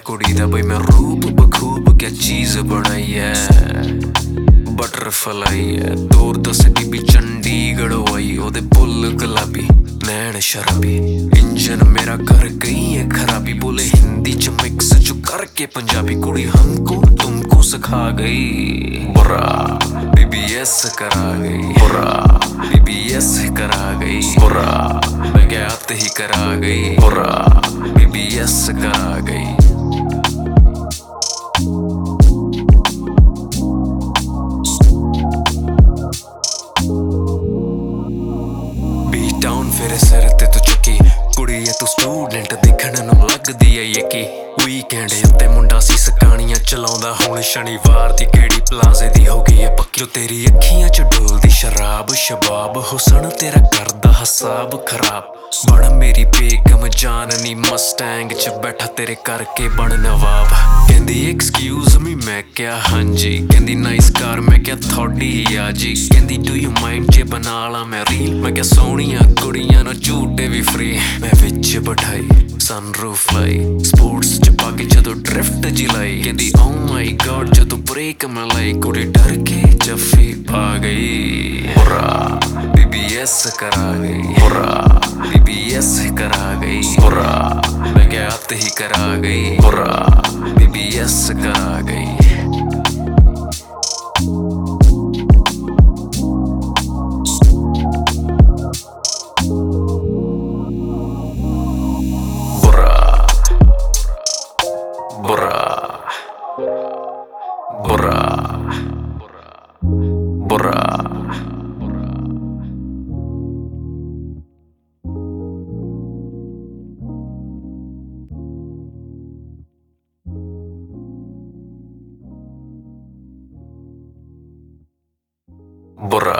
कुड़ी दा बई मैं रूप बखूब क्या चीज बनाई है। बटरफ्लाई है दूर दसदी भी चंडीगढ़ आई ओदे पुल गुलाबी नैन शराबी। इंजन मेरा कर गई है खराबी बोले हिंदी च मिक्स जो करके पंजाबी। कुड़ी हमको तुमको सिखा गई बुरा BBS करा गई बुरा BBS करा गई बुरा बगैत ही करा गई बुरा BBS करा गई। टाउन फिर सिर ते तू चुकी कुड़ी है तू स्टूडेंट देखण नूं लगदी है यकी। वीकेंड उत्ते मुंडा सी सकाणियां चलाउंदा हुण शनिवार दी केड़ी प्लाजे दी हो गई है पक्की। जो तेरी अखियां च डोलदी शराब शबाब हुसन तेरा करदा हिसाब खराब। बन मेरी बेगम जाननी मस्टैंग च बैठा तेरे करके बन नवाब। कहंदी एक्सक्यूज मी मैं क्या हाँ जी कहंदी नाइस कार मैं क्या थोड़ी आ जी। कहंदी डू यू माइंड जे बना ला मैं रील मैं क्या सोहणियां कुड़ियां नूं झूटे भी फ्री। मैं विच बिठाई सनरूफ लाई स्पोर्ट्स च पाके जदों ड्रिफ्ट जी लाई। कहंदी ओ माई गॉड जदों ब्रेक मैं लाई कुड़ी डर के जफ्फी पा गई बुरा BBS करा गई बुरा BBS करा गई बुरा बगैत ही करा गई बुरा BBS करा गई। बुरा बुरा बुरा बुरा बुरा